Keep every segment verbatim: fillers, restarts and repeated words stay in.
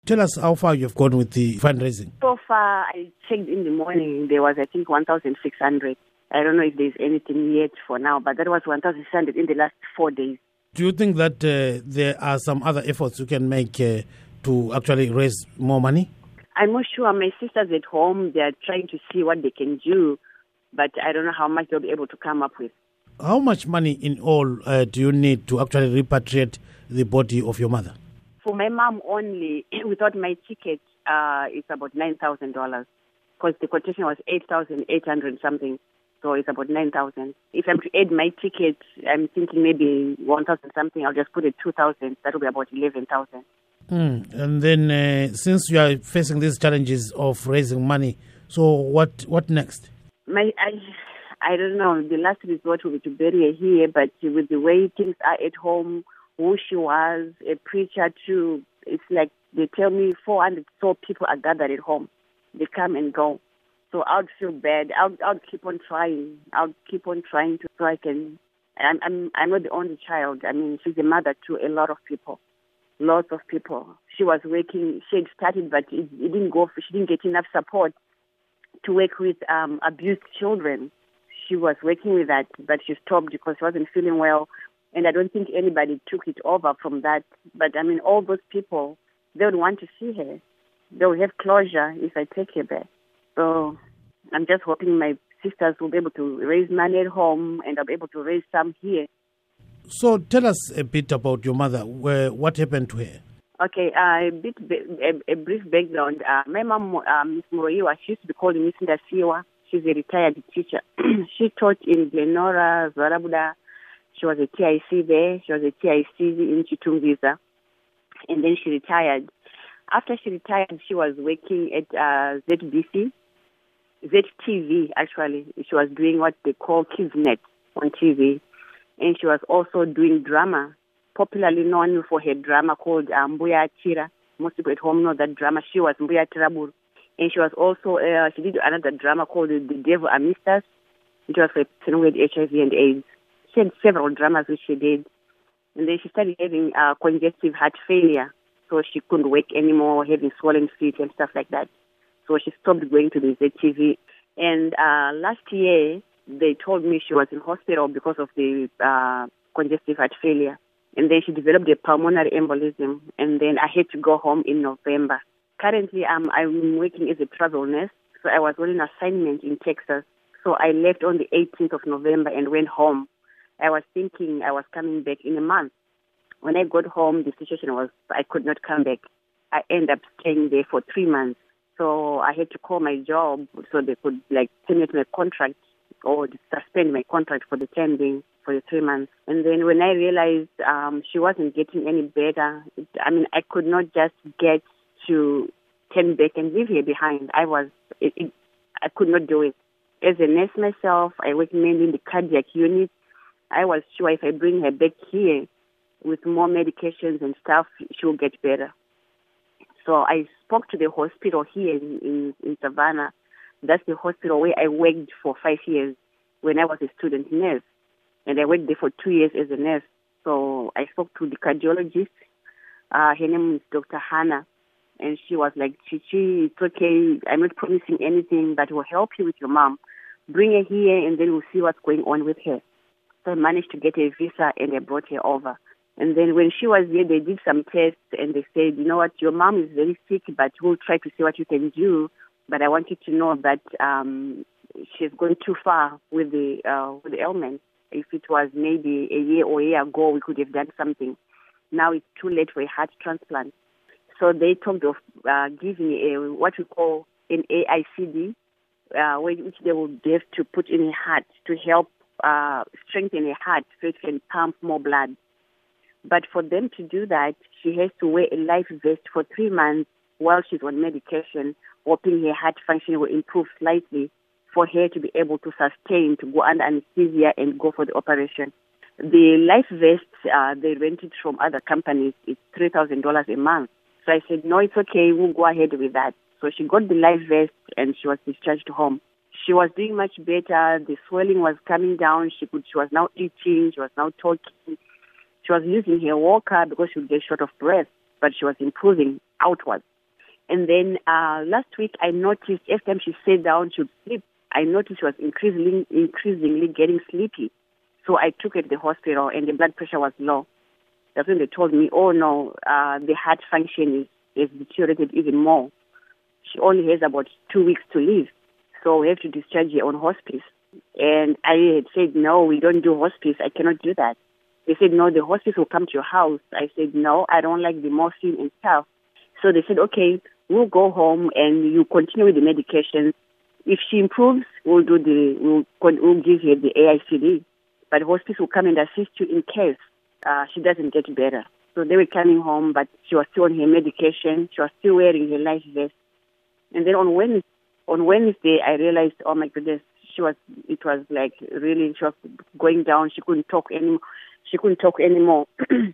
Tell us how far you've gone with the fundraising. So far, I checked in the morning, there was, I think, one thousand six hundred. I don't know if there's anything yet for now, but that was one thousand six hundred in the last four days. Do you think that uh, there are some other efforts you can make uh, to actually raise more money? I'm not sure. My sisters at home, they are trying to see what they can do, but I don't know how much they'll be able to come up with. How much money in all uh, do you need to actually repatriate the body of your mother? For my mom only, without my ticket, uh, it's about nine thousand dollars because the quotation was eight thousand eight hundred something. So it's about nine thousand. If I'm to add my ticket, I'm thinking maybe one thousand something. I'll just put it two thousand. That will be about eleven thousand. Mm. And then uh, since you are facing these challenges of raising money, so what what next? My I, I don't know. The last resort will be to bury her here, but with the way things are at home, who she was, a preacher too, it's like they tell me four hundred so people are gathered at home. They come and go. So I would feel bad. I would, I would keep on trying. I would keep on trying to so I can. I'm, I'm, I'm not the only child. I mean, she's a mother to a lot of people. Lots of people. She was working. She had started, but it, it didn't go. She didn't get enough support to work with um, abused children. She was working with that, but she stopped because she wasn't feeling well. And I don't think anybody took it over from that. But, I mean, all those people, they would want to see her. They will have closure if I take her back. So I'm just hoping my sisters will be able to raise money at home and I'll be able to raise some here. So tell us a bit about your mother. Where, what happened to her? Okay, uh, a, bit, a, a brief background. Uh, my mom, uh, Miss Moroiwa, she used to be called Miss Ndasiwa. She's a retired teacher. She taught in Glenora, Zarabuda. She was a T I C there. She was a T I C in Chitungwiza. And then she retired. After she retired, she was working at uh, Z B C, Z T V, actually. She was doing what they call KidsNet on T V. And she was also doing drama, popularly known for her drama called uh, Mbuya Tira. Most people at home know that drama. She was Mbuya Tiraburu. And she was also, uh, she did another drama called The Devil Amidst Us, which was for a person with H I V and AIDS. She had several dramas which she did. And then she started having uh, congestive heart failure. So she couldn't work anymore, having swollen feet and stuff like that. So she stopped going to the Z T V. And uh, last year, they told me she was in hospital because of the uh, congestive heart failure. And then she developed a pulmonary embolism. And then I had to go home in November. Currently, um, I'm working as a travel nurse. So I was on an assignment in Texas. So I left on the eighteenth of November and went home. I was thinking I was coming back in a month. When I got home, the situation was I could not come back. I ended up staying there for three months. So I had to call my job so they could like terminate my contract or suspend my contract for the time being, for the three months. And then when I realized um, she wasn't getting any better, it, I mean, I could not just get to turn back and leave her behind. I was, it, it, I could not do it. As a nurse myself, I work mainly in the cardiac unit. I was sure if I bring her back here with more medications and stuff, she will get better. So I spoke to the hospital here in, in, in Savannah. That's the hospital where I worked for five years when I was a student nurse. And I worked there for two years as a nurse. So I spoke to the cardiologist. Uh, her name is Doctor Hannah. And she was like, Chichi, it's okay. I'm not promising anything, but we'll help you with your mom. Bring her here and then we'll see what's going on with her. So I managed to get a visa and I brought her over. And then when she was here, they did some tests and they said, you know what, your mom is very sick, but we'll try to see what you can do. But I want you to know that um, she's gone too far with the uh, with the ailment. If it was maybe a year or a year ago, we could have done something. Now it's too late for a heart transplant. So they talked of uh, giving a, what we call an A I C D, uh, which they would have to put in her heart to help uh, strengthen her heart so it can pump more blood. But for them to do that, she has to wear a life vest for three months while she's on medication, hoping her heart function will improve slightly for her to be able to sustain, to go under anesthesia and go for the operation. The life vests, uh, they rented from other companies. It's three thousand dollars a month. So I said, no, it's okay. We'll go ahead with that. So she got the life vest and she was discharged home. She was doing much better. The swelling was coming down. She could. She was now eating. She was now talking. She was using her walker because she would get short of breath, but she was improving outwards. And then uh, last week, I noticed every time she sat down, she would sleep. I noticed she was increasingly, increasingly getting sleepy. So I took her to the hospital, and the blood pressure was low. That's when they told me, oh, no, uh, the heart function is, is deteriorated even more. She only has about two weeks to live. So we have to discharge her on hospice. And I had said, no, we don't do hospice. I cannot do that. They said, no, the hospice will come to your house. I said, no, I don't like the morphine and stuff. So they said, okay, we'll go home and you continue with the medication. If she improves, we'll do the, we'll, we'll give her the A I C D. But hospice will come and assist you in case uh, she doesn't get better. So they were coming home, but she was still on her medication. She was still wearing her life vest. And then on Wednesday, on Wednesday, I realized, oh my goodness, she was, it was like really, she was going down. She couldn't talk anymore. She couldn't talk anymore. And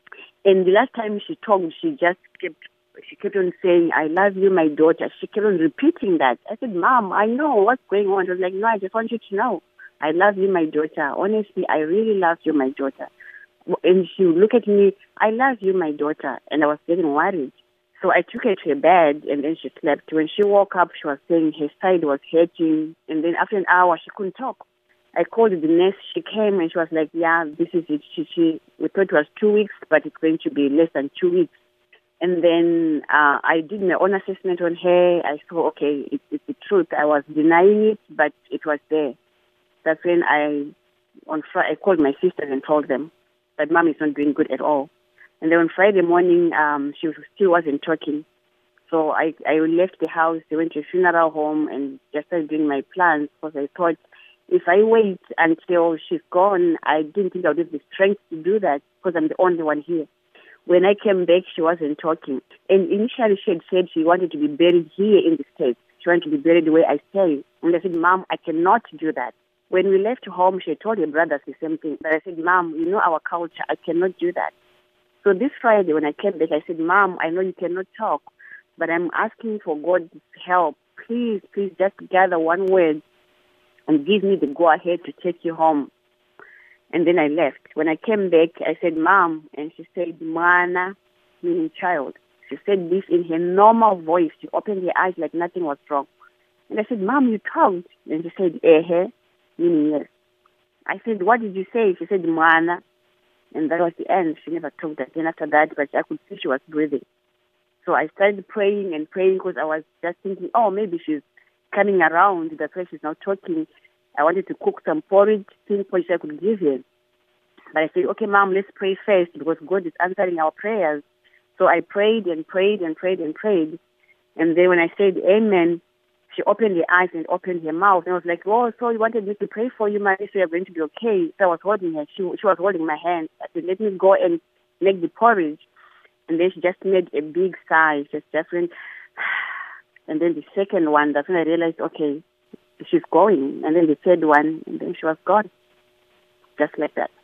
the last time she talked, she just kept, she kept on saying, I love you, my daughter. She kept on repeating that. I said, Mom, I know what's going on. She was like, no, I just want you to know. I love you, my daughter. Honestly, I really love you, my daughter. And she would look at me, I love you, my daughter. And I was getting worried. So I took her to her bed, and then she slept. When she woke up, she was saying her side was hurting. And then after an hour, she couldn't talk. I called the nurse. She came, and she was like, yeah, this is it. She, she, we thought it was two weeks, but it's going to be less than two weeks. And then uh, I did my own assessment on her. I saw, okay, it, it's the truth. I was denying it, but it was there. That's when I, on Friday, I called my sisters and told them that Mom is not doing good at all. And then on Friday morning, um, she still wasn't talking. So I, I left the house, I went to a funeral home and just started doing my plans because I thought if I wait until she's gone, I didn't think I would have the strength to do that because I'm the only one here. When I came back, she wasn't talking. And initially she had said she wanted to be buried here in the States. She wanted to be buried the way I stay. And I said, Mom, I cannot do that. When we left home, she told her brothers the same thing. But I said, Mom, you know our culture. I cannot do that. So this Friday, when I came back, I said, Mom, I know you cannot talk, but I'm asking for God's help. Please, please just gather one word and give me the go-ahead to take you home. And then I left. When I came back, I said, Mom, and she said, Mana, meaning child. She said this in her normal voice. She opened her eyes like nothing was wrong. And I said, Mom, you talked. And she said, eh, meaning yes. I said, what did you say? She said, Mana. And that was the end. She never talked again after that, but I could see she was breathing. So I started praying and praying because I was just thinking, oh, maybe she's coming around. That's why she's not talking. I wanted to cook some porridge, things which I could give her. But I said, okay, Mom, let's pray first because God is answering our prayers. So I prayed and prayed and prayed and prayed. And then when I said amen, she opened her eyes and opened her mouth. And I was like, oh, so you wanted me to pray for you, Mary, so you're going to be okay. So I was holding her. She, she was holding my hand. I said, let me go and make the porridge. And then she just made a big sigh. Just different. And then the second one, that's when I realized, okay, she's going. And then the third one, and then she was gone. Just like that.